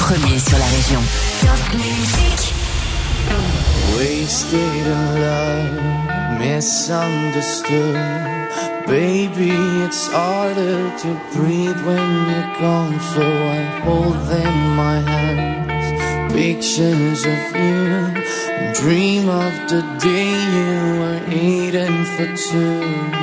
premier sur la région. Top Music. Wasted in love, misunderstood. Baby, it's harder to breathe when you're gone. So I hold in my hands pictures of you and dream of the day you were eating for two.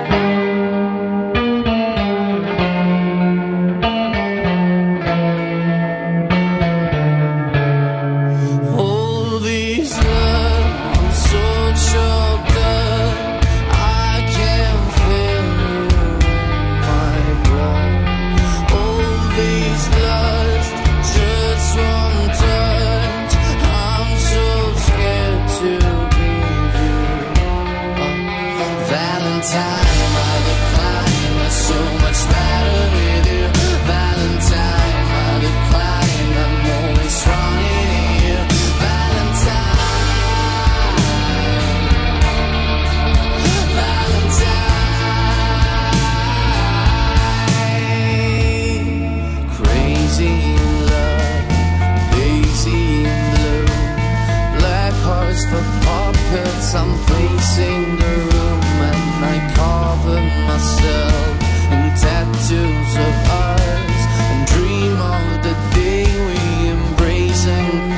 I'm placing the room and I cover myself in tattoos of ours and dream of the day we embrace and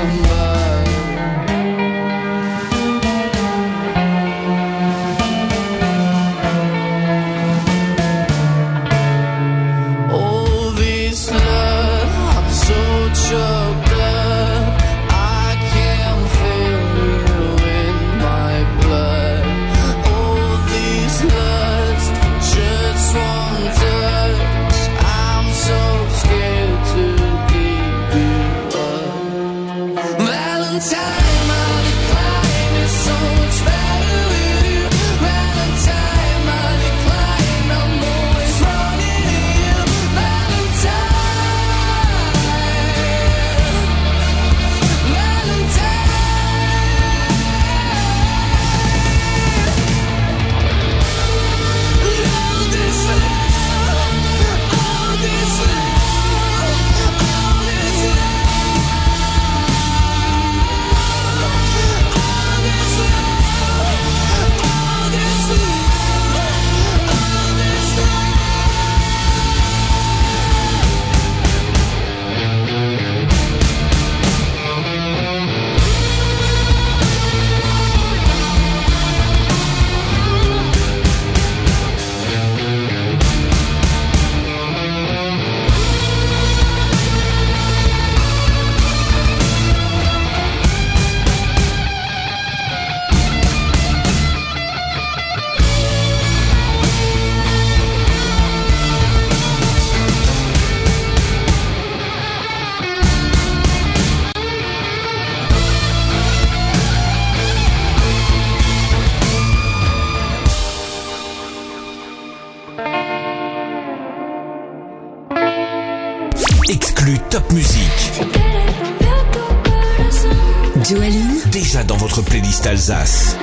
combine. All this love, I'm so choked up, I can't feel you in my blood. All this lust for just one touch, I'm so scared to give you up. Valentine, my decline is so much better with you. Valentine, my decline, I'm always running to you. Valentine, Valentine. All this love, all this love, all this Exclu Top Music. Joaline. Déjà dans votre playlist Alsace.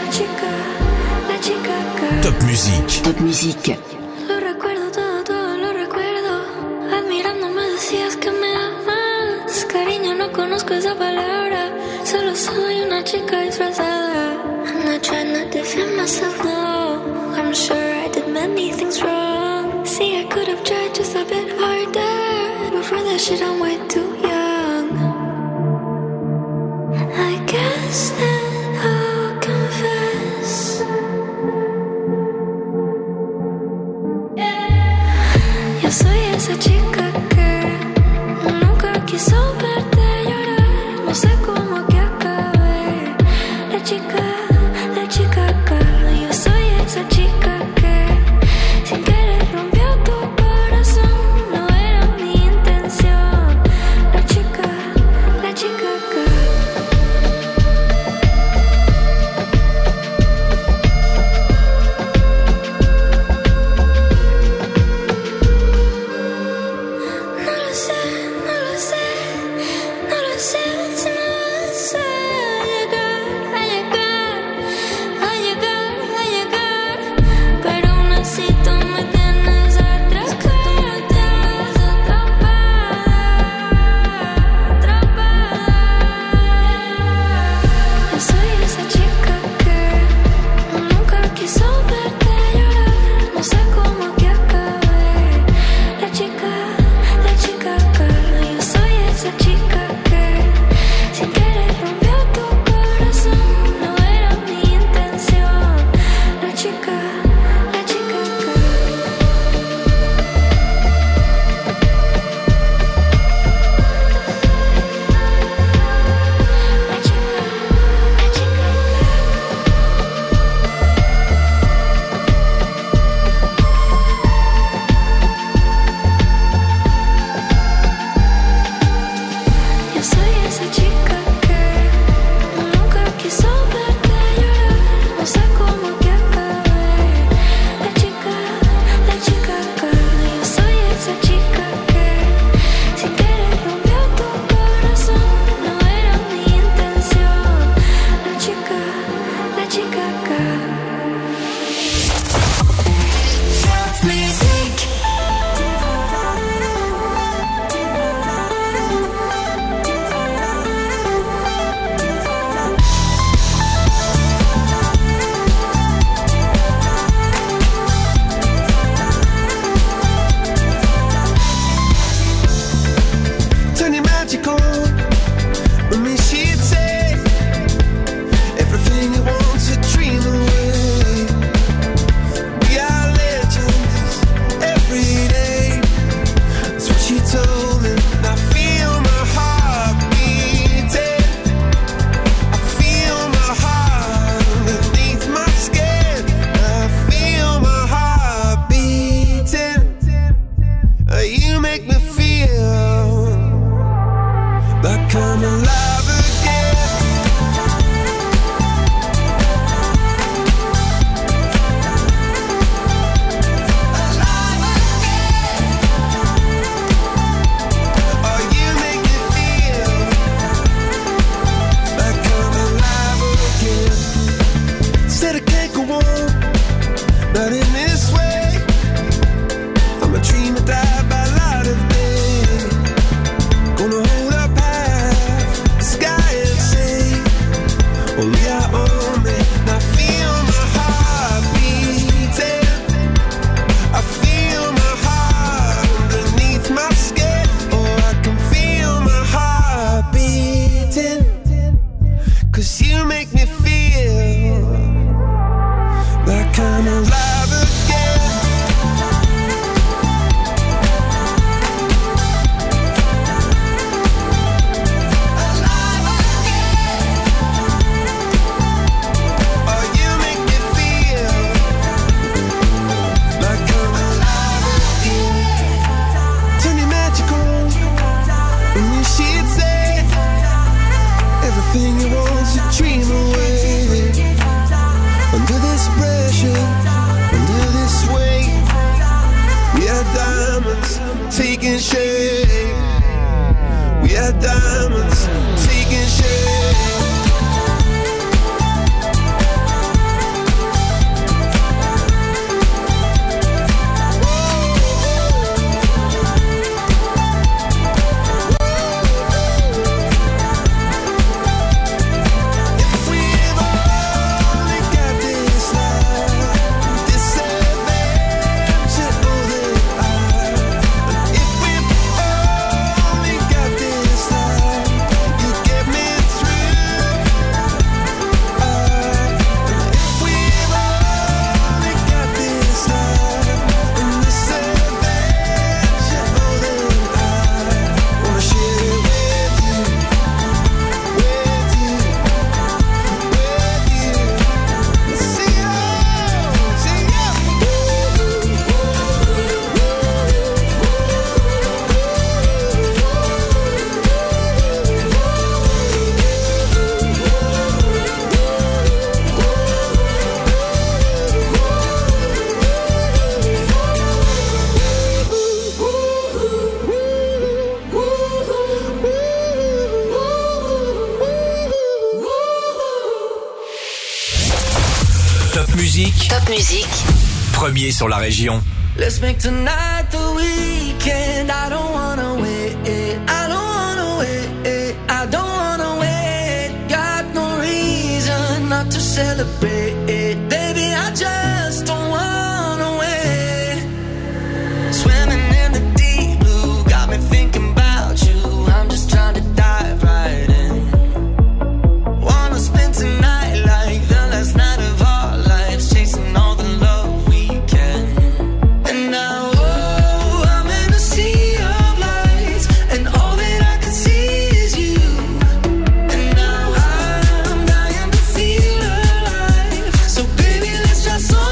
Top Music. Top Music. Lo recuerdo todo lo recuerdo. Admirándome decías que me amas. Cariño, no conozco esa palabra. Solo soy una chica disfrazada. I'm not trying to defend myself, no. I'm sure I did many things wrong. See, I could have tried just a bit harder. But for that shit, I'm way too young. I guess that I'll confess. Yo soy esa chica que nunca quiso verte llorar. No sé cómo que acabé. La chica acá. Yo soy esa chica que sin querer rompió tu corazón. No era mi intención. La chica acá. you make me feel like I'm alive again. Alive again. Oh, you make me feel like I'm alive again. Said I can't go on, not in this way. I'm a dreamer, die by light of day. Gonna hold up half the sky and say, only I own me. Now feel my heart beating. I feel my heart underneath my skin. Oh, I can feel my heart beating. 'Cause you make me feel like I'm alive again. Alive again. Oh, you make me feel like I'm alive again. Turn your magic on, and you she'd say everything you want to dream away. Under this pressure, under this weight, we are diamonds taking shape. We are diamonds taking shape. If we've only got this life, this adventure, oh, that if we've only got this life, you get me through. If we've only got this life and this adventure, oh, that I wanna share it with you, with you, with you. See you, see you. Top Musique, Top Musique. premier sur la région. Let's make tonight the weekend. I don't wanna wait. I don't wanna wait. I don't wanna wait. Got no reason not to celebrate. Baby, I just don't wanna wait. Swimming in the deep blue, got me thinking about you. I'm just trying to dive right in. Wanna spend tonight like the last night of our lives, chasing all the love we can. And now, oh, I'm in a sea of lights, and all that I can see is you. And now I'm dying to feel alive. So baby, let's try so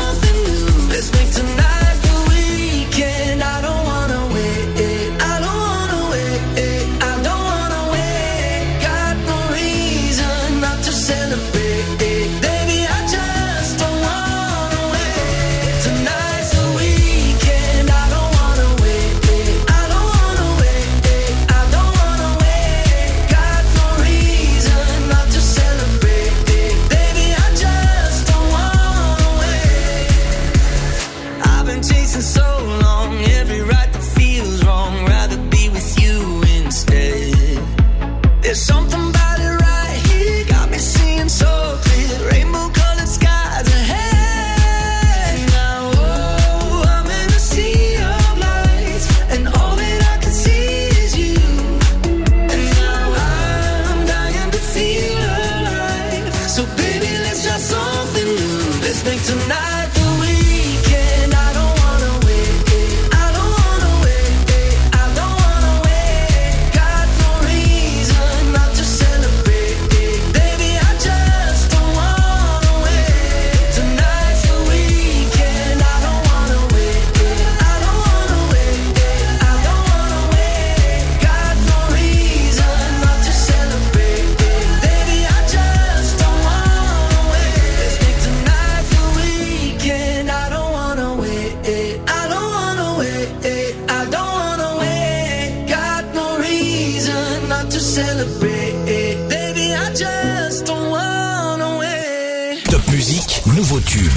celebrate. Baby, I just don't wanna wait. Top Musique, nouveau tube.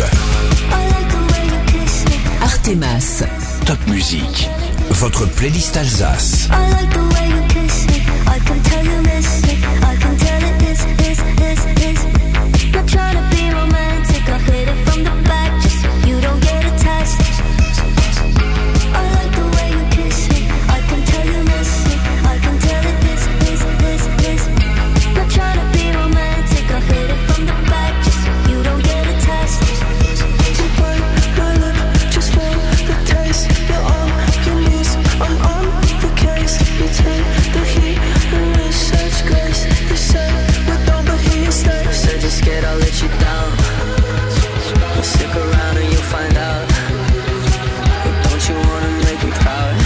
Artemas. Top Musique, votre playlist Alsace. I like the way you kiss me. I can tell you miss me. I can tell it is. Not trying to be romantic. I hit it from the back just so you don't get attached. I like the way you kiss me. I can tell you miss me. I can tell it is. Not trying to be romantic. I hit it from the back just so you don't get attached. You bite my lip just for the taste. You're all you need. I'm on the case. You take the heat and with such grace. You say with all the heat stays. Said you're scared I'll let you down. Well, stick around and you'll find out. But don't you wanna make me proud?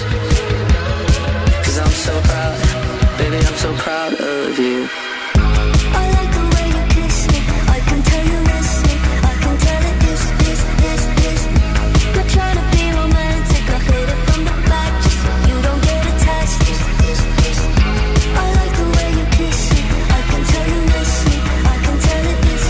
'Cause I'm so proud. Baby, I'm so proud of you. I like the way you kiss me. I can tell you miss me. I can tell it is. Not trying to be romantic. I hit it from the back just so you don't get attached. I like the way you kiss me. I can tell you miss me. I can tell it is.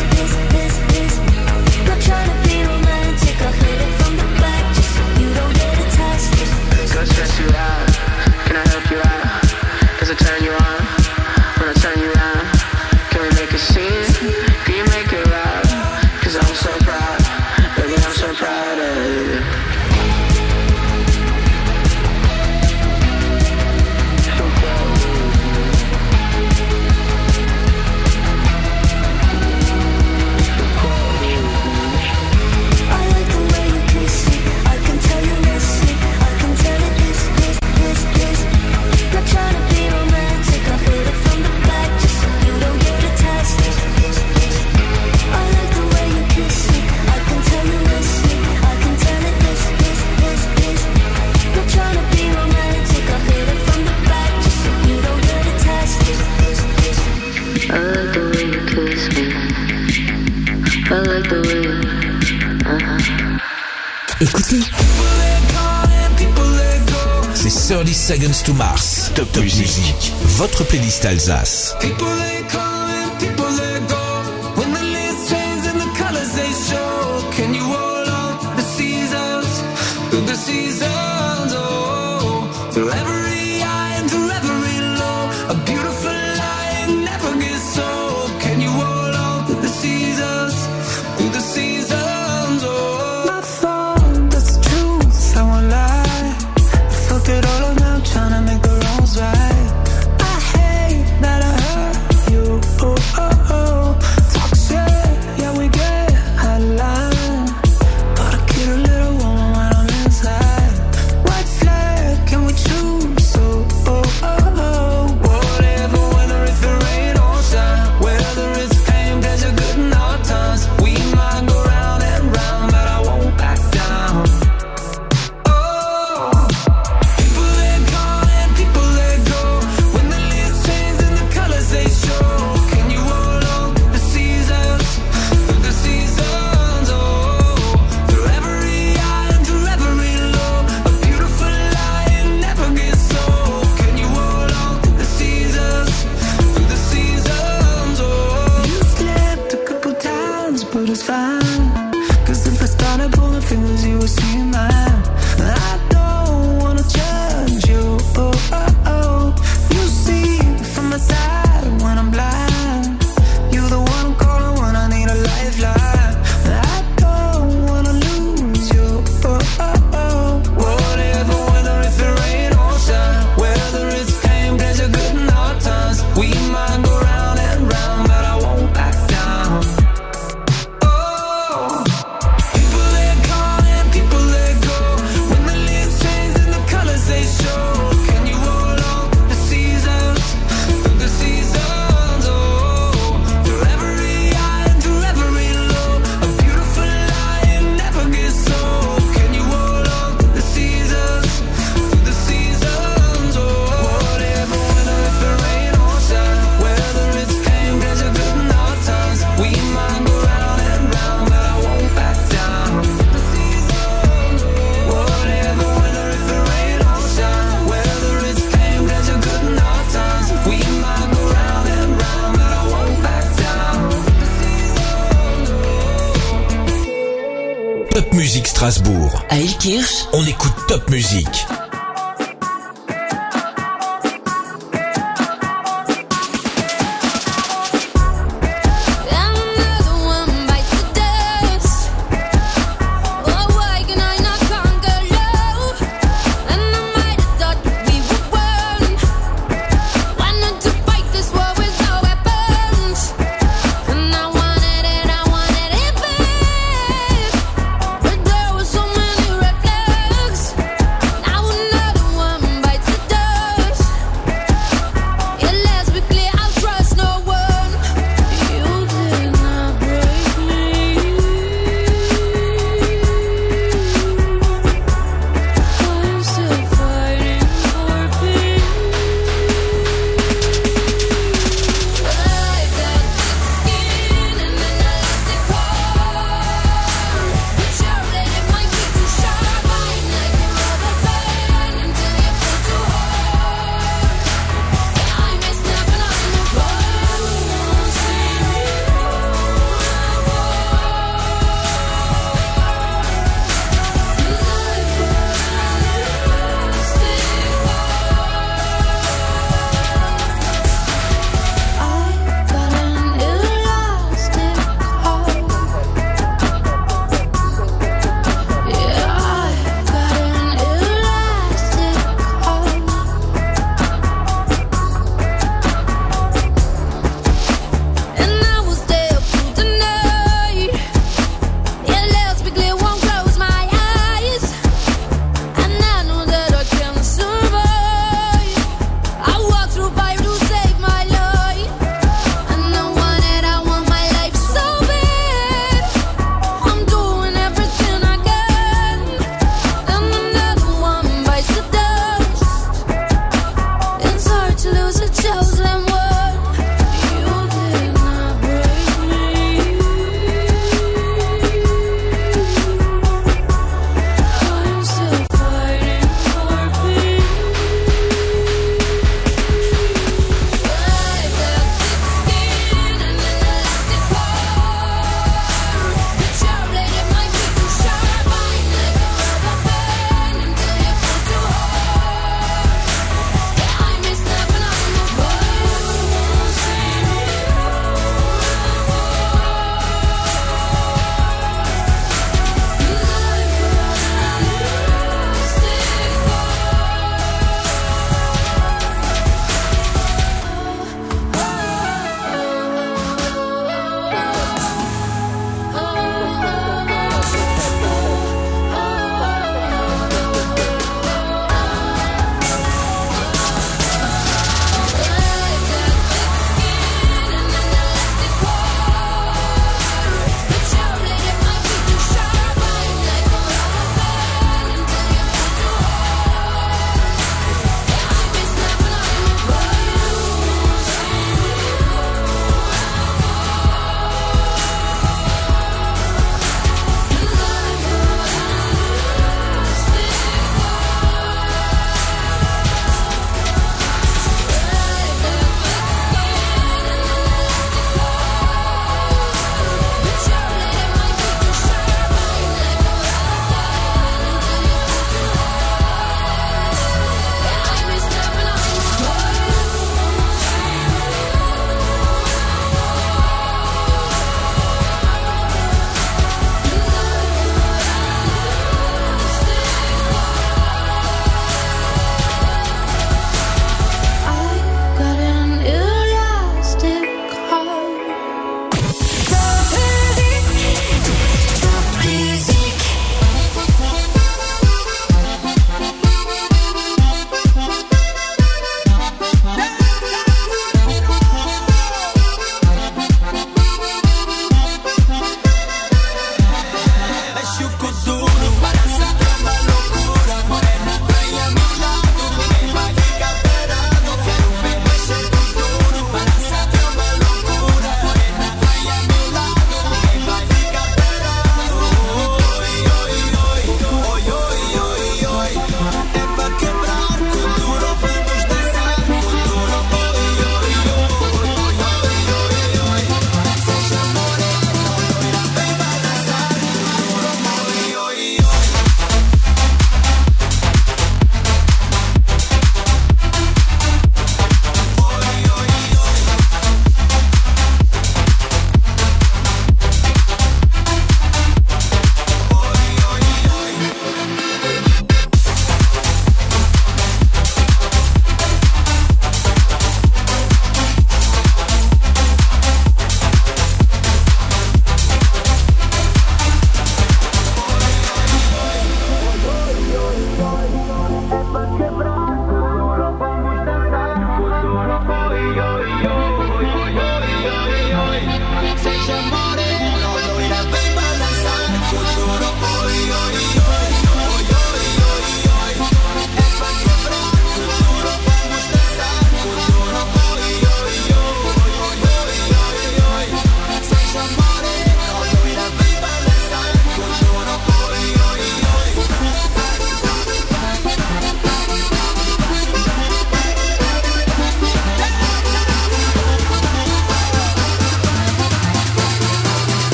Not trying to be romantic. I hit it from the back just so you don't get attached. Go stress you out. Can I help you out? Does it turn you on? When I turn you on, can we make a scene? Can you make it loud? 'Cause I'm so proud. Baby, I'm so proud of you. I like the way you kiss me. I can tell you miss me. I can tell it is. Not trying to be romantic. I hit it from the back just so you don't get attached. I like the way you kiss me. I can tell you miss me. I can tell it is. Not trying to be romantic. I hit it from the back just so you don't get attached. I like the way you kiss me. I like the way you... Écoutez, C'est 30 Seconds to Mars. Top Musique, votre playlist Alsace. People they come and people they go. When the leaves change and the colors they show. Can you hold on through the seasons? Through the seasons, oh. Through every high and through every low. A beautiful lie never gets old. Can you hold on through the seasons? Through the seasons, oh. My fault, that's the truth, I won't lie. I fucked it all up now, trying to make the wrongs right. I hate that I hurt you. Oh, oh, oh. Talk shit, yeah, we get out of line. But I get a little woman when I'm inside. White flag, can we choose Strasbourg. À Ilkirch, On écoute Top Musique. I would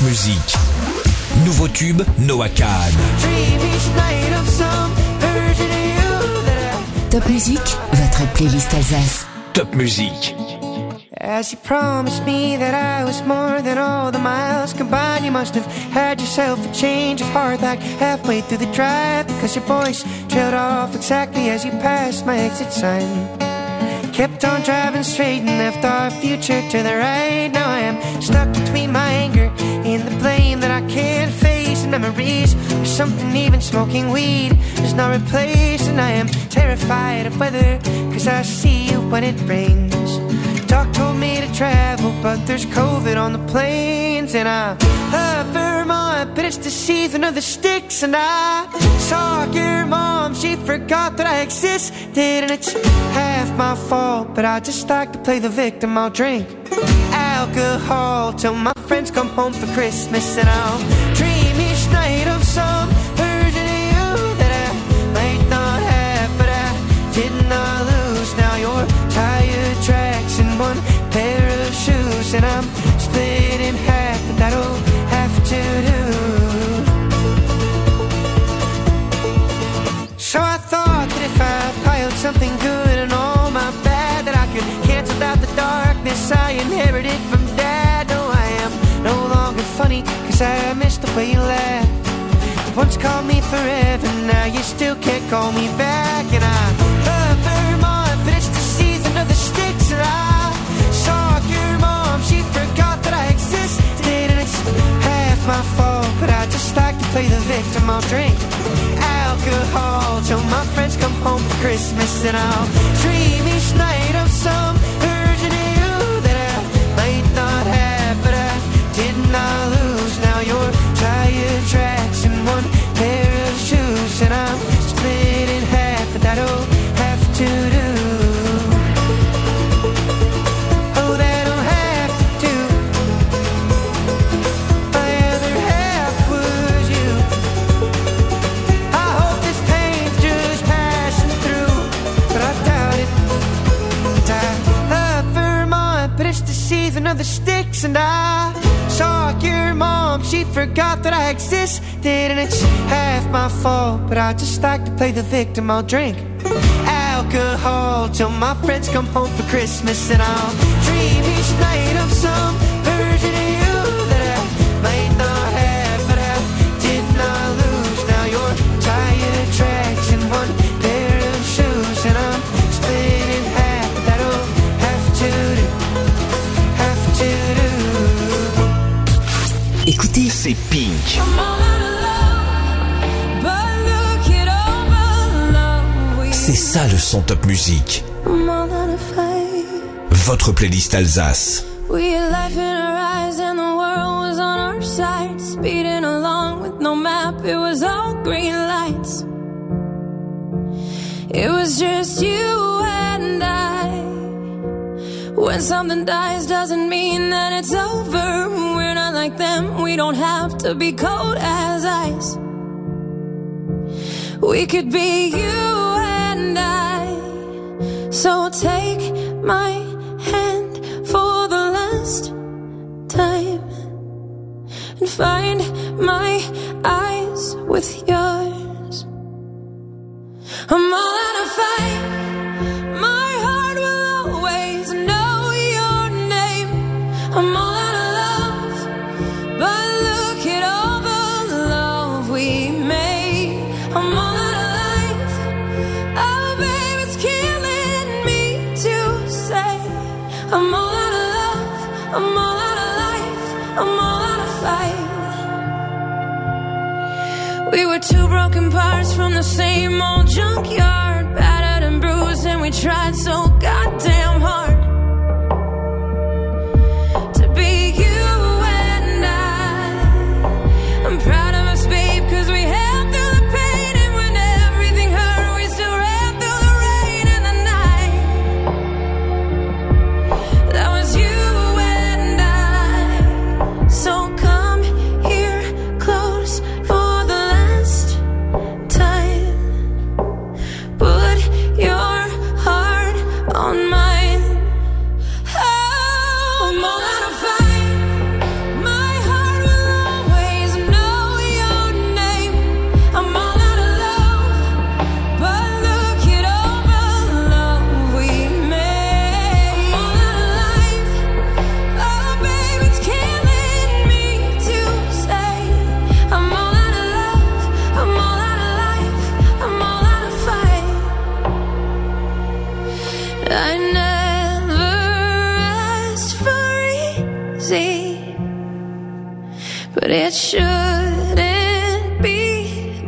Musique. Nouveau tube, Noah Kahan. Top Musique, votre playlist Alsace. Top Musique. As you promised me that I was more than all the miles combined, you must have had yourself a change of heart like halfway through the drive, because your voice trailed off exactly as you passed my exit sign. Kept on driving straight and left our future to the right. Now I am stuck between my anger and the blame that I can't face, and memories of something even smoking weed does not replace. And I am terrified of weather, cause I see you when it rains. Doc told me to travel, but there's COVID on the planes. And I love Vermont, but it's the season of the sticks. And I saw your mom, she forgot that I existed. And it's half my fault, but I just like to play the victim. I'll drink alcohol till my friends come home for Christmas. And I'll dream each night of some version of you that I might not have, but I did not lose. Now you're tired tracks and one pair of shoes, and I'm split in half, but that'll have to do. So I thought that if I piled something good and all my bad, that I could cancel out the darkness I inherited from Dad. No, I am no longer funny, cause I miss the way you laugh. You once called me forever, now you still can't call me back. And I love Vermont, but it's the season of the sticks. And I saw your mom, she forgot that I existed. And it's half my fault, but I just like to play the victim. I'll drink alcohol till my friends come home for Christmas. And I'll dream each night of some version of you that I might not have, but I did not lose. Now you're tired tracks and one pair of shoes, and I'm split in half, but that'll have to do. Oh, that'll have to do. My other half was you. I hope this pain's just passing through, but I doubt it. And I love Vermont, but it's the season of the sticks. And I saw your mom, she forgot that I existed. And it's half my fault, but I just like to play the victim. I'll drink alcohol till my friends come home for Christmas. And I'll dream each night of some version of you that I might not have, but I did not lose. Now you're tired tracks and one pair of shoes, and I'm split in half, but that'll have to do, have to do. Écoutez, c'est Pink. C'est ça le son Top Musique. Votre playlist Alsace. We had life in our eyes and the world was on our side. Speeding along with no map, it was all green lights. It was just you and I. When something dies doesn't mean that it's over. We're not like them, we don't have to be cold as ice. We could be you and I. So take my hand for the last time and find my eyes with yours. I'm all out of fight. My heart will always know your name. I'm all out of love, but look at all the love we made. I'm all out of life. Oh, babe, it's killing me to say. I'm all out of love. I'm all out of life. I'm all out of fight. We were two broken parts from the same old junkyard, battered and bruised, and we tried so goddamn hard to be you and I. I'm proud of us, babe, cause we held through the pain, and when everything hurt, we still ran through the rain and the night. That was you and I. So come here close for the last time. Put your heart on mine.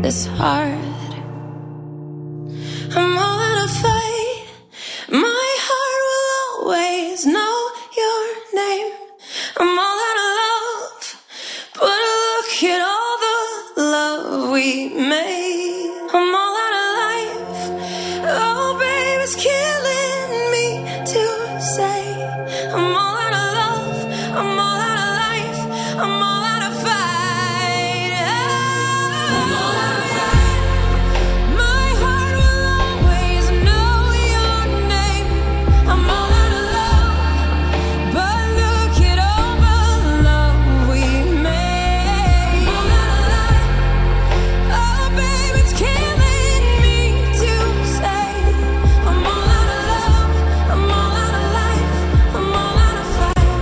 this hard. I'm all out of fight. My heart will always know your name. I'm all out of love, but look at all the love we made. I'm all out of life. Oh, baby, it's killing me to say. I'm all out of love. I'm all out of life. I'm all out of fight. I'm all out of fight. My heart will always know your name. I'm all out of love, but look at all the love we made. I'm all out of life. Oh, baby, it's killing me to say. I'm all out of love. I'm all out of life. I'm all out of fight.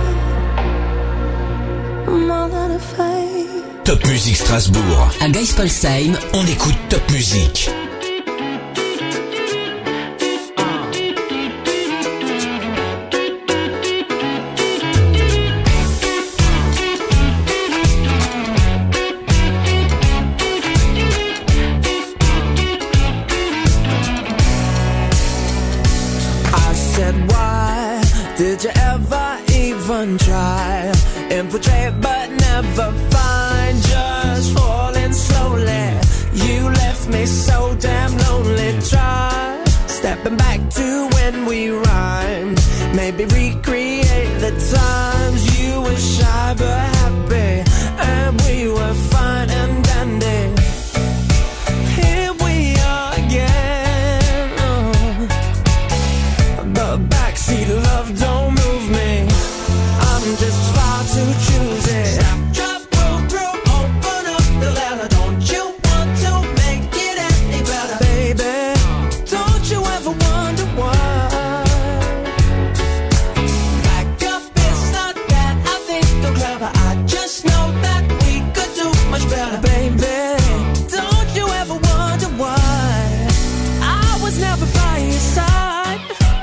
I'm all out of fight. Top Music Strasbourg. À Geispolsheim, On écoute Top Music. I said, why did you ever even try? Infiltrate but never find. Just falling slowly. You left me so damn lonely. Try stepping back to when we rhymed. Maybe recreate the times you were shy but happy, and we were fine and dandy. Here we are again. But backseat love don't move me. I'm just far too choosy. Stop, drop, roll through, open up the letter. Don't you want to make it any better? Baby, don't you ever wonder why? Back up, it's not that I think I'm clever. I just know that we could do much better. Baby, don't you ever wonder why I was never by your side?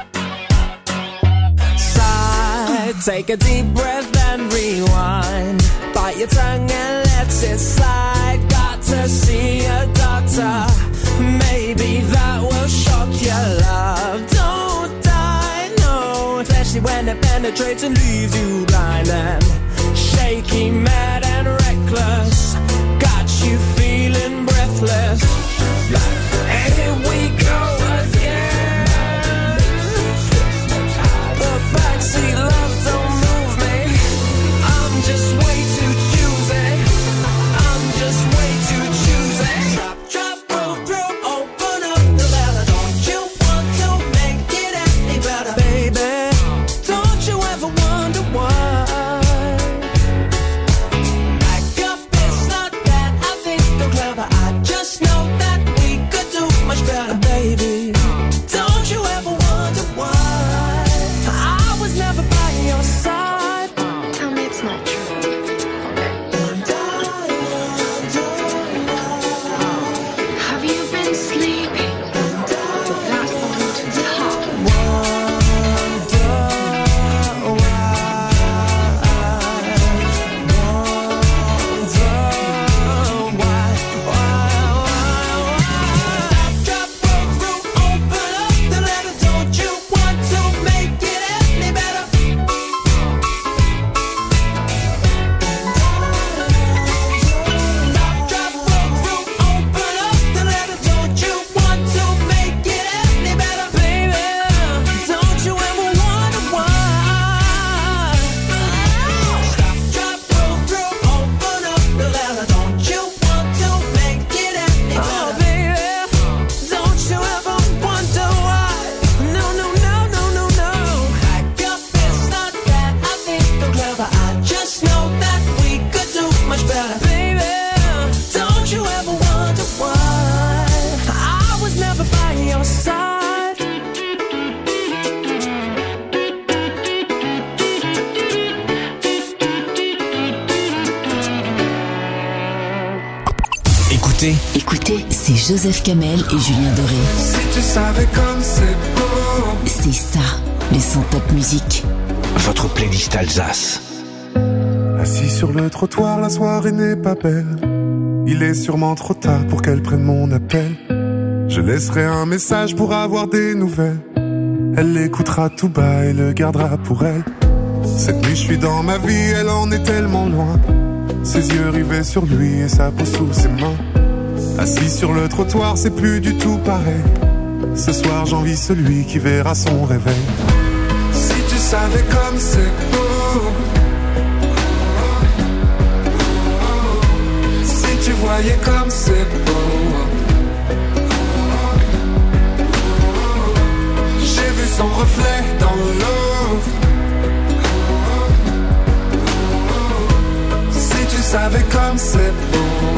Take a deep breath and rewind. Bite your tongue and let it slide. Got to see a doctor. Maybe that will shock your love. Don't die, no. Especially when it penetrates and leaves you blind and shaky, mad and reckless. Got you feeling breathless. Here we go again. But backseat love don't move me. I'm just way too choosy. I'm just way too choosy. Drop, drop, roll through, open up the letter. Don't you want to make it any better? Baby, don't you ever wonder why? Back up, it's not that I think I'm clever. I just know that we could do much better. Baby, don't you ever wonder why I was never by your side? Tell me it's not true. Have you been sleeping? With that on top. Écoutez, c'est Joseph Kamel et Julien Doré. Si tu savais comme c'est beau. C'est ça, les sons Top Music. Votre playlist Alsace. Assis sur le trottoir, la soirée n'est pas belle. Il est sûrement trop tard pour qu'elle prenne mon appel. Je laisserai un message pour avoir des nouvelles. Elle l'écoutera tout bas et le gardera pour elle. Cette nuit je suis dans ma vie, elle en est tellement loin. Ses yeux rivés sur lui et sa peau sous ses mains. Assis sur le trottoir, c'est plus du tout pareil. Ce soir j'envie celui qui verra son réveil. Si tu savais comme c'est beau, si tu voyais comme c'est beau. J'ai vu son reflet dans l'eau. Si tu savais comme c'est beau.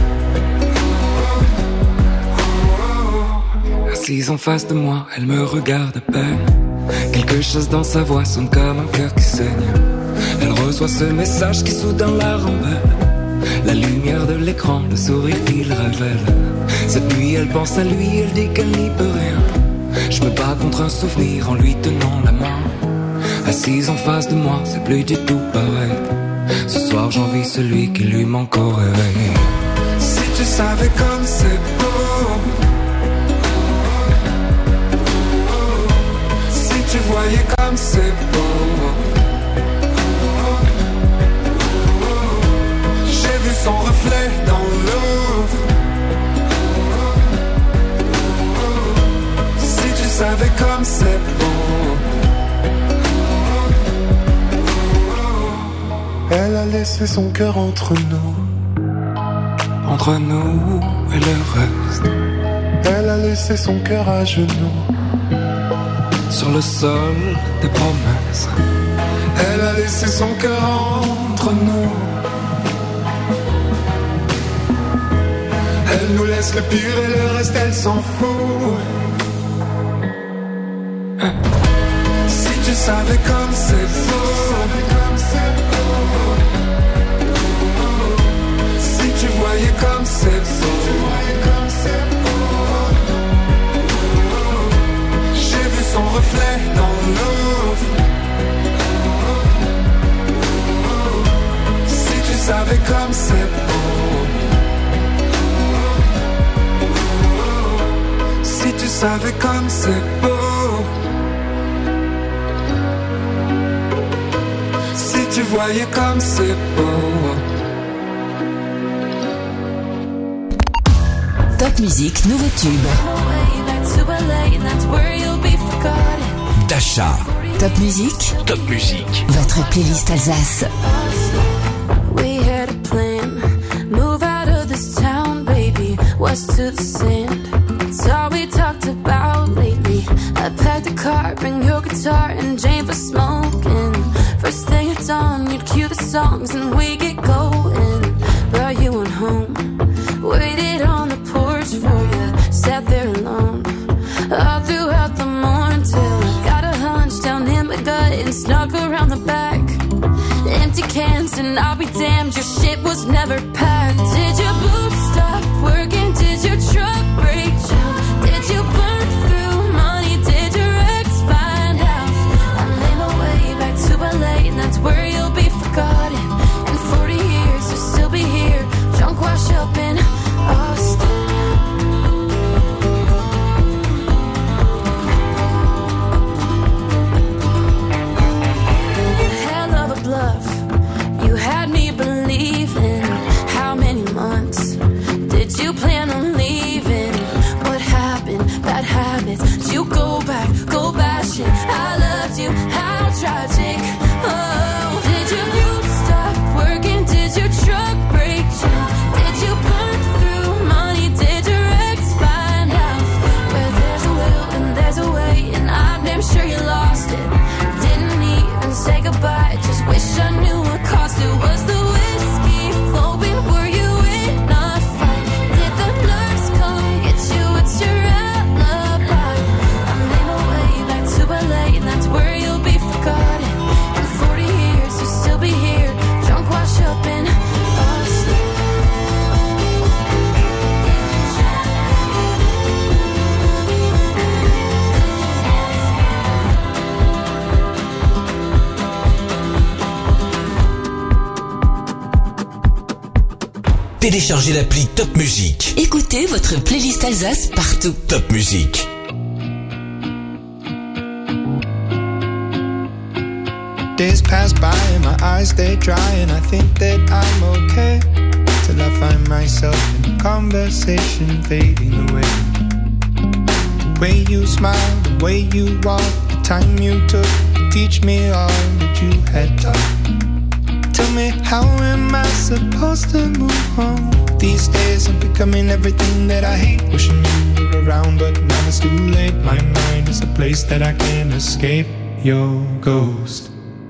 Assise en face de moi, elle me regarde à peine. Quelque chose dans sa voix sonne comme un cœur qui saigne. Elle reçoit ce message qui soudain la rembelle. La lumière de l'écran, le sourire qu'il révèle. Cette nuit elle pense à lui, elle dit qu'elle n'y peut rien. Je me bats contre un souvenir en lui tenant la main. Assise en face de moi, c'est plus du tout pareil. Ce soir j'envie celui qui lui manque au réveil. Si tu savais comme c'est beau, si tu voyais comme c'est beau. J'ai vu son reflet dans l'eau. Si tu savais comme c'est beau. Elle a laissé son cœur entre nous. Entre nous et le reste. Elle a laissé son cœur à genoux. Sur le sol des promesses. Elle a laissé son cœur entre nous. Elle nous laisse le pire et le reste elle s'en fout. Si tu savais comme c'est beau. Si tu voyais comme c'est beau. J'ai vu son reflet dans l'eau. Si tu savais comme c'est beau. Si tu savais comme c'est beau. Si tu voyais comme c'est beau. Top Musique, nouveau tube. Dasha. Top Musique. Top Musique. Votre playlist Alsace. We had a plan, move out of this town, baby, west to the sand. It's all we talked about lately. I packed a car, bring your guitar and Jane for smoking. First thing at dawn, you'd cue the songs and we get going. Brought you on home, waited on the porch for you, sat there alone. All throughout the morning till I got a hunch down in my gut and snuck around the back. Empty cans and I'll be damned, your shit was never packed. Did your boots stop working? Did your truck break down? Did you burn through money? Did your ex find out? I made my way back to LA and that's where you'll be forgotten. In 40 years you'll still be here, drunk wash up in Austin. Hell of a bluff, you had me believing. How many months Téléchargez l'appli Top Music. Écoutez votre playlist Alsace partout. Top Music. Days pass by and my eyes stay dry, and I think that I'm okay till I find myself in conversation fading away. The way you smile, the way you walk, the time you took to teach me all that you had taught. Tell me, how am I supposed to move on? These days I'm becoming everything that I hate. Wishing you were around, but now it's too late. My mind is a place that I can't escape your ghost.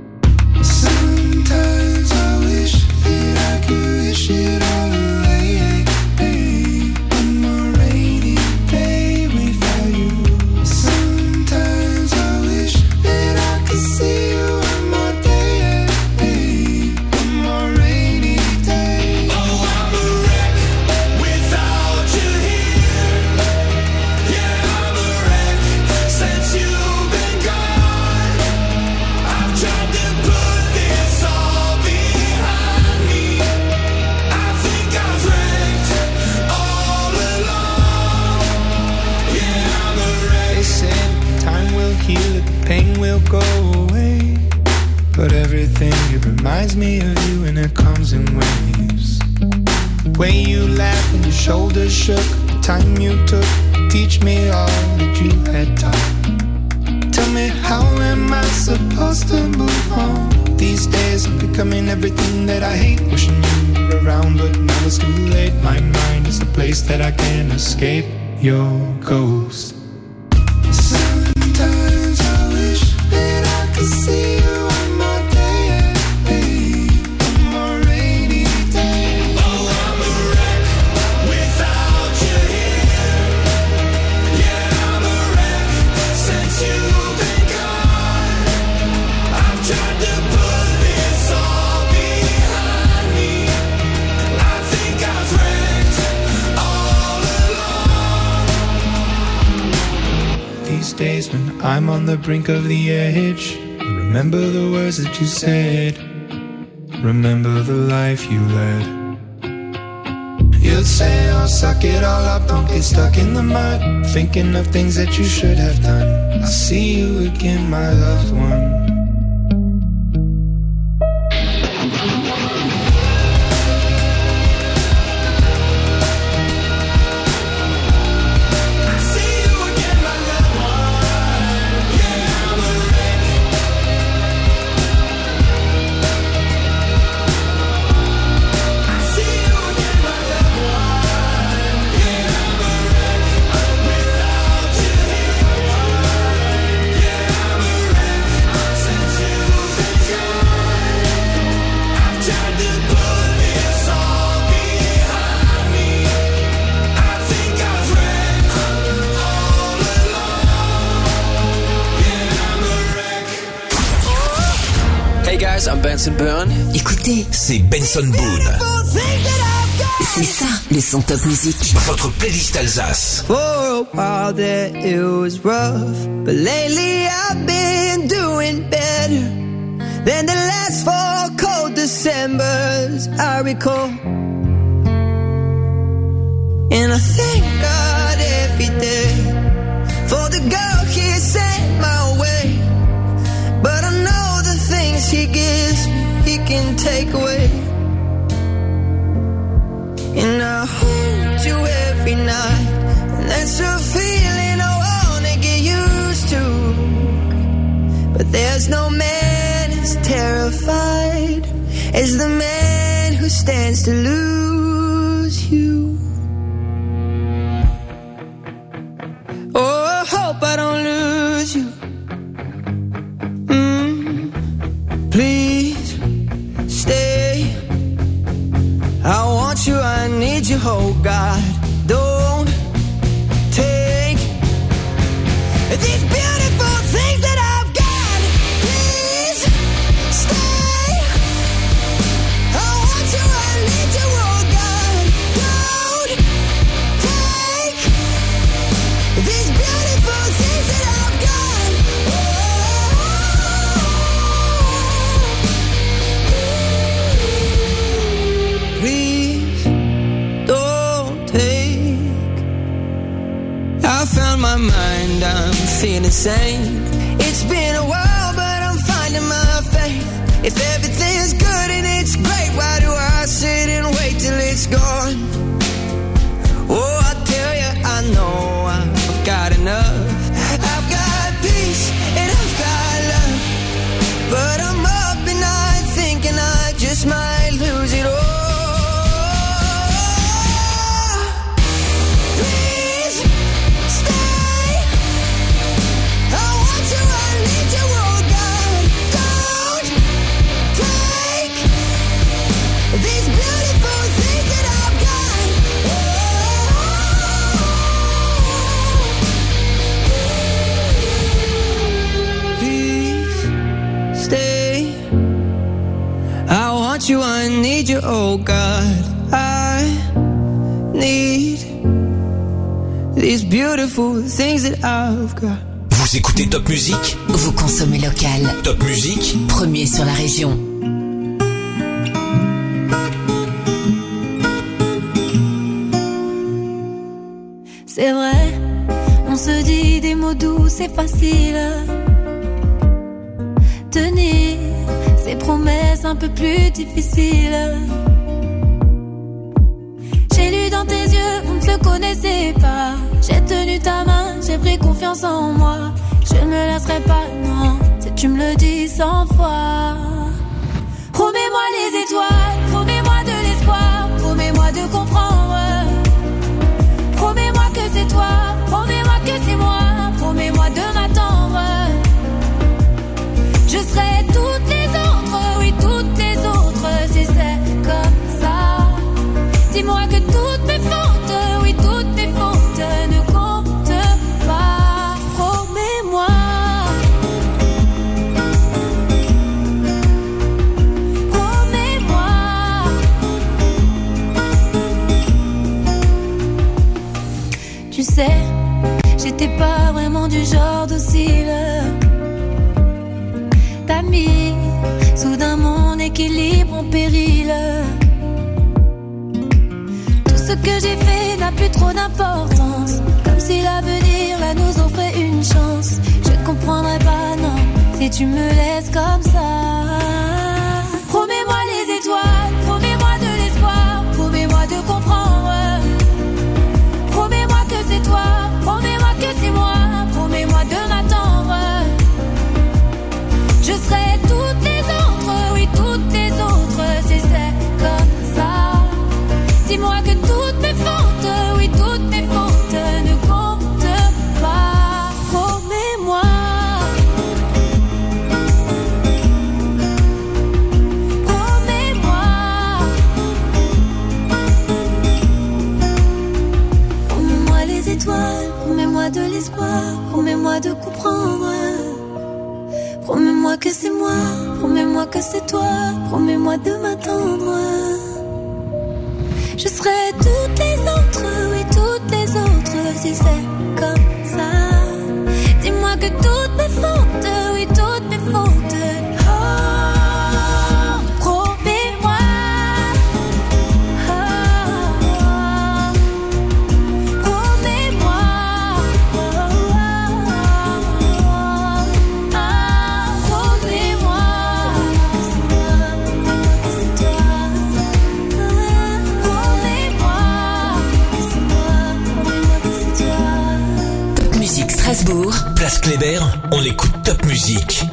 Sometimes I wish that I could wish it all away. One more rainy day without you. Sometimes I wish that I could see you one more day. One more rainy day. Oh, I'm a wreck without you here. Yeah, I'm a wreck since you've been gone. I've tried to put this all behind me. I think I've wrecked all along. Yeah, I'm a wreck. They said time will heal it, the pain will go away. But everything, it reminds me of you, and it comes in waves. The way you laughed and your shoulders shook, the time you took to teach me all that you had taught. Tell me, how am I supposed to move on? These days I'm becoming everything that I hate. Wishing you were around, but now it's too late. My mind is the place that I can't escape your ghost. Sometimes I wish that I could see you one more day. One more rainy day. Oh, I'm a wreck without you here. Yeah, I'm a wreck since you've been gone. I've tried to put this all behind me. I think I've wrecked all along. These days when I'm on the brink of the edge, I remember the words that you said. Remember the life you led. You'd say, oh, suck it all up, don't get stuck in the mud, thinking of things that you should have done. I'll see you again, my loved one. I'm Benson Boone. Écoutez, C'est Benson Boone. c'est ça le son Top Music. Votre playlist Alsace. For a while there it was rough, but lately I've been doing better than the last 4 cold Decembers I recall. And I thank God every day for the girl He sent my way. But I know the things He gives me, He can take away. And I hold you every night, and that's a feeling I wanna get used to. But there's no man as terrified as the man who stands to lose you. Oh, I hope I don't lose you. Please stay. I want you, I need you, oh God. Don't take these beautiful things that I've got. Please stay. I want you, I need you, oh my mind, I'm feeling sane. It's been a while, but I'm finding my faith. If everything's good and it's great, why do I sit and wait till it's gone? Oh, I tell you, I know I've got enough. I've got peace and I've got love, but I'm up at night thinking I just might lose it all. Please stay. I want you, I need you, oh God. Don't take these beautiful things that I've got. Please stay. I want you, I need you, oh God. I need these beautiful things that I've got. Vous écoutez Top Music? Vous consommez local. Top Music, Premier sur la région. C'est vrai, on se dit des mots doux, c'est facile. Tenir ces promesses un peu plus difficiles. J'ai lu dans tes yeux, on ne se connaissait pas. J'ai tenu ta main, j'ai pris confiance en moi. Je ne me lasserai pas, non, si tu me le dis 100 fois. Promets-moi les étoiles, promets-moi de l'espoir, promets-moi de comprendre. Promets-moi que c'est toi, promets-moi que c'est moi, promets-moi de m'attendre. Je serai toutes les autres, oui toutes les autres, si c'est comme ça. Dis-moi que toutes mes fautes, oui toutes mes fautes ne comptent pas. Promets-moi. Promets-moi. Tu sais, j'étais pas vraiment du genre docile. T'as mis soudain mon équilibre en péril. Tout ce que j'ai fait n'a plus trop d'importance, comme si l'avenir là nous offrait une chance. Je ne comprendrai pas, non, si tu me laisses comme ça. Promets-moi les étoiles, promets-moi de l'espoir, promets-moi de comprendre. Promets-moi que c'est toi, promets-moi que c'est moi, promets-moi de m'attendre. Je serai toutes les autres, oui toutes les autres, si c'est comme ça. Dis-moi que toutes mes fautes, oui toutes mes fautes ne comptent pas. Promets-moi. Promets-moi. Promets-moi les étoiles, promets-moi de l'espoir, promets-moi de comprendre. Promets-moi que c'est moi, promets-moi que c'est toi, promets-moi de m'attendre. Je serai toutes les autres, oui toutes les autres, si c'est comme ça. Dis-moi que toutes mes fautes, oui toutes mes fautes. Oh, promets-moi. Oh, promets-moi. Strasbourg, Place Kléber, on écoute Top Music.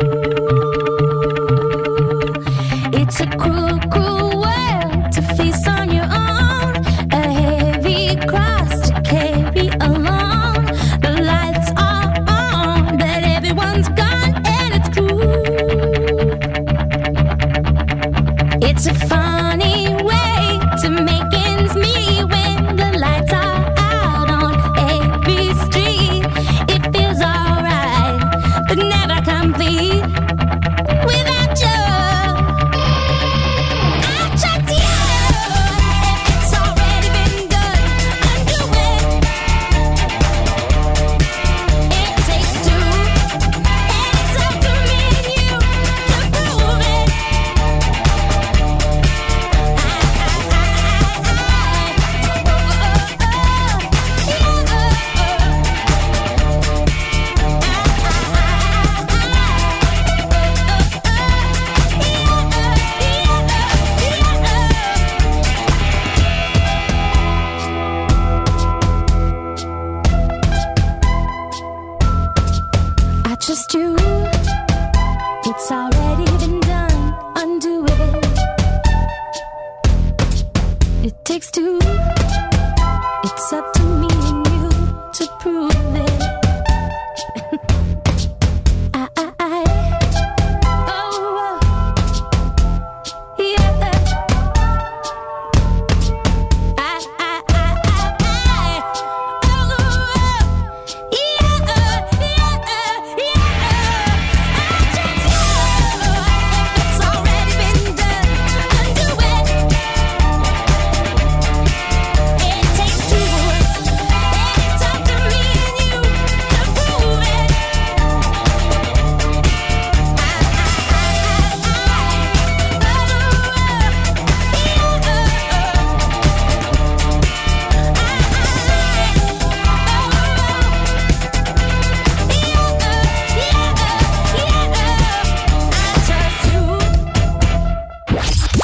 It's a cruel, cruel world to feel so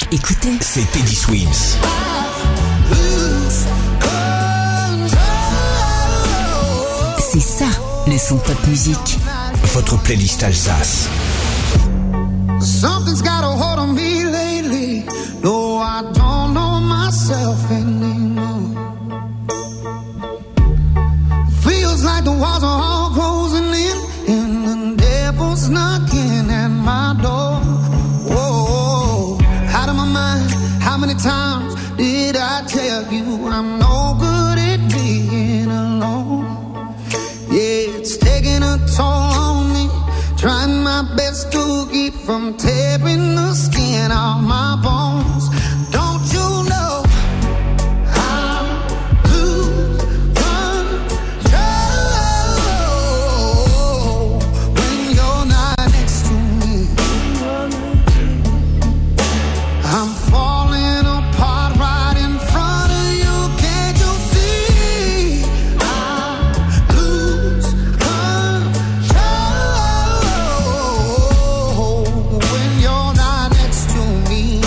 Écoutez, c'est Teddy Swims. C'est ça, le son Top Musique. Votre playlist Alsace. Something's got a hold on me lately. No, I don't know myself anymore. Feels like the walls are all closing in, and the devil's knocking at my door. Whoa, out of my mind. How many times did I tell you I'm no good at being alone? Yeah, it's taking a toll on me. Trying my best to keep from tearing the skin off my bones. Don't you know I lose control when you're not next to me? I'm falling apart right in front of you. Can't you see? I lose control when you're not next to me.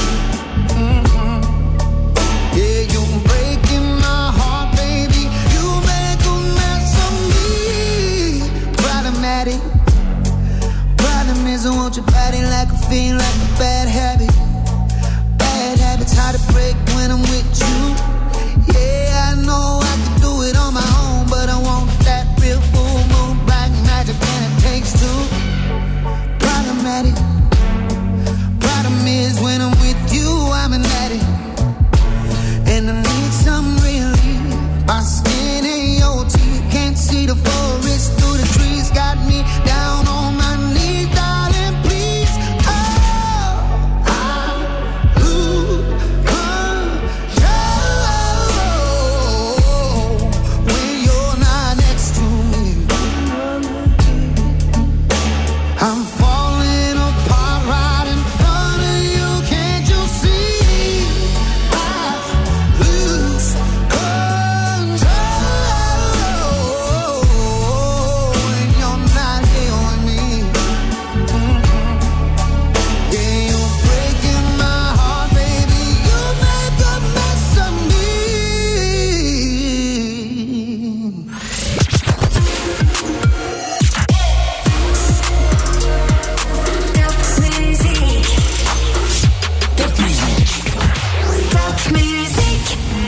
Yeah, you're breaking my heart, baby. You make a mess of me. Problematic. Problem is I want your body like a fiend, like a bad habit. Bad habits hard to break when I'm with you. Yeah, I know I can do it on my own, but I want that real full moon, black magic, and it takes two. Problematic. Problem is when I'm with you, I'm an addict, and I need some relief. My skin ain't your teeth, can't see the forest through the trees. Got me down on my knees, darling, please. Oh, I lose control when you're not next to me. I'm falling apart right in front of you. Can't you see? I lose control when you're not here with me. Yeah, you're breaking my heart, baby. You make a mess of me. Top Musique. Top Musique.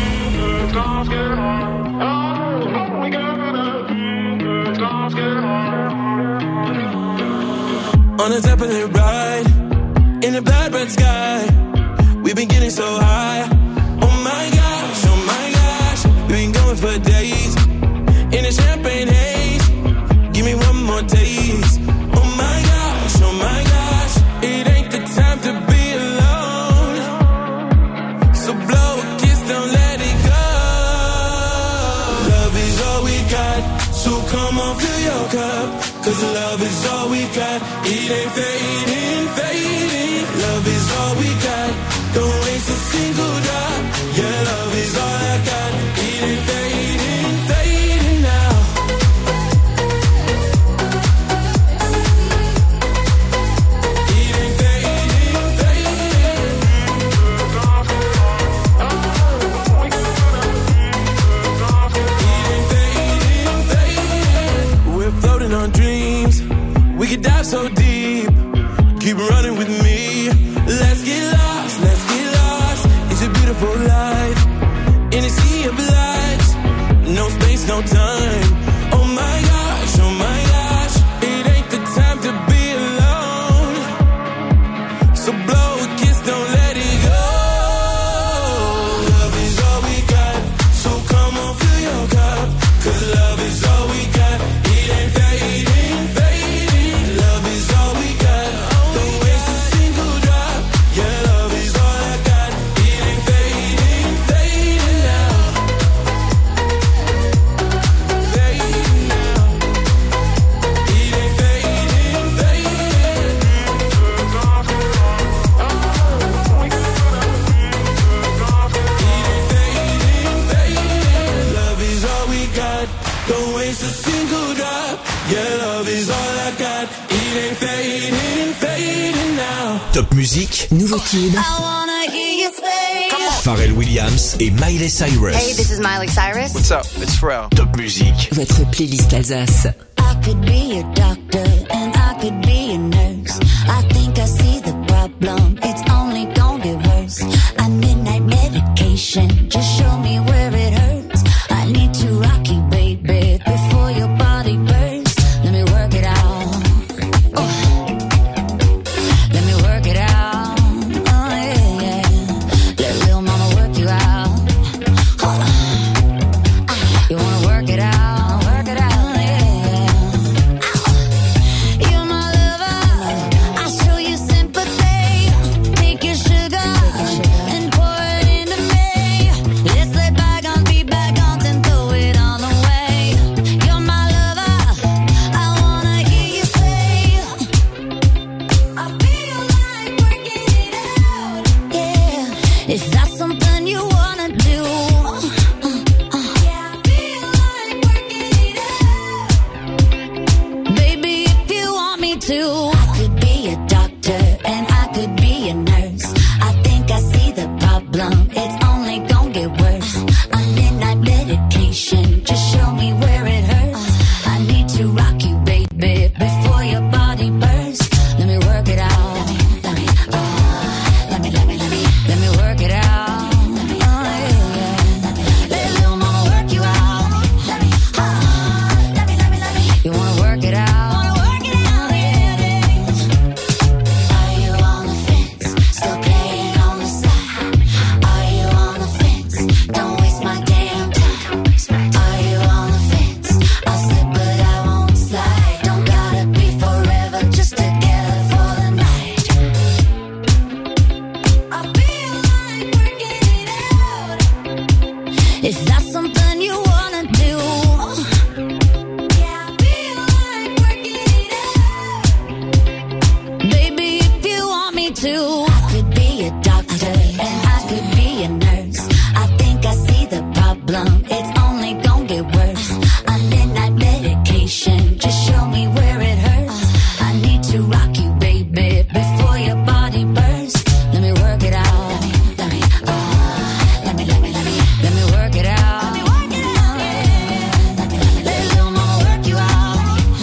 On a Zeppelin ride, in a blood red sky, we've been getting so high. Oh my gosh, we've been going for days, in a champagne haze, give me one more taste. Oh my gosh, it ain't the time to be alone, so blow a kiss, don't let it go. Love is all we got, so come on, fill your cup, 'cause love is all we got. It ain't fading, fading. Love is all we got. Don't waste a single drop. Yeah, love is all I got. It ain't fading, fading now. It ain't fading, fading. It ain't fading, fading. We're floating on dreams. We could dive so deep. Keep running with me. Let's get lost, let's get lost. It's a beautiful life. In a sea of lights. No space, no time. Oh my gosh, it ain't the time to be alone, so blow a kiss, don't let it go. Love is all we got, so come on, fill your cup, 'cause love is all we got. It ain't fading, fading. Love is all we got. Don't waste a single drop. Yeah, love is all I got. It ain't fading, fading now. Fading now. It ain't fading, fading. It ain't fading, fading. Love is all we got. Don't waste a single drop. Yeah, love is all I got. It ain't fading, fading now. Top Musique. Nouveau tube. I wanna hear Pharrell Williams et Miley Cyrus. Hey, this is Miley Cyrus. What's up? It's Pharrell. Top Music. Votre playlist Alsace. I could be a doctor and I could be a nurse. I think I see the problem. It's only gonna get worse. I midnight medication. Just show me where it hurts. I need to rock you, baby, before your body bursts. Let me work it out. Let me work it out. Oh yeah, yeah. Let little mama work you out. You wanna work it out? Work it out. Yeah, yeah. You're my lover. I show you sympathy. Take your sugar and pour it into me. Let's let bygones be bygones and throw it on the way. You're my lover. I wanna hear you say, I feel like working it out. Yeah, is that something you wanna do? Yeah, I feel like working it out. Baby, if you want me to, I could be a doctor and I could be a nurse. I think I see the problem. It's only gonna get worse. I'm midnight medication. Just show me where it hurts. I need to rock you, baby, before your body bursts. Let me work it out. Let me work it out. Oh, yeah, yeah. Let little mama work you out. You wanna work it out? Yeah. Are you on the fence? Still playing on the side? Are you on the fence? Don't waste my damn time. Are you on the fence? I'll slip but I won't slide. Don't gotta be forever, just together for the night. I feel like working it out. Is that something you wanna do? Yeah, I feel like working it out. Baby, if you want me to, I could be a doctor and I could be a nurse. I think I see the problem. It's only gonna get worse. I'm midnight medication. Just show me where it hurts. I need to rock you, baby, before your body bursts. Let me work it out. Let me work it out. Let little mama work you out.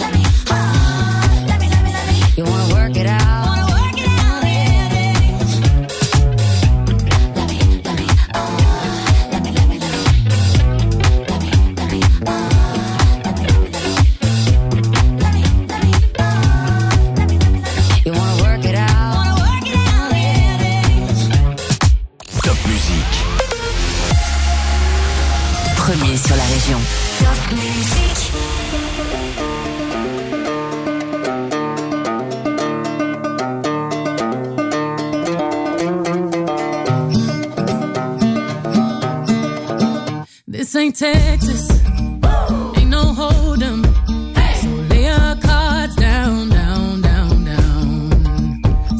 You wanna work it out? You wanna work it out? Top Music. Premier sur la région. Top music. This ain't Texas,